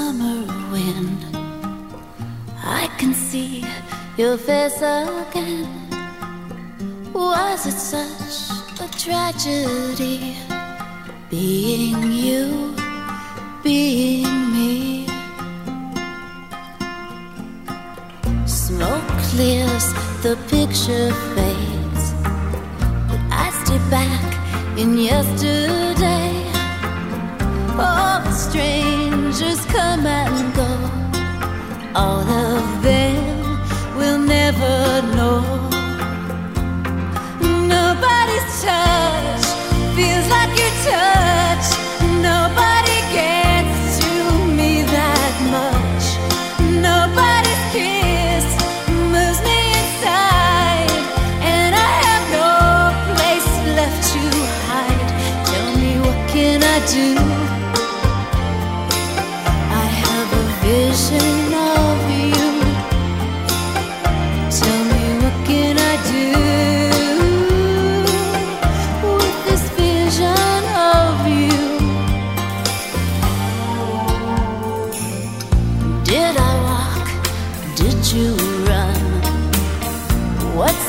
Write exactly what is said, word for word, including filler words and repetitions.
summer wind, I can see your face again. Was it such a tragedy, being you, being me? Smoke clears, the picture fades, but I stay back in yesterday. All the strangers come and go, all of them will never know. Nobody's touch feels like your touch. Nobody gets to me that much. Nobody's kiss moves me inside, and I have no place left to hide. Tell me, what can I do? Vision of you. Tell me, what can I do with this vision of you? Did I walk? Did you run? What's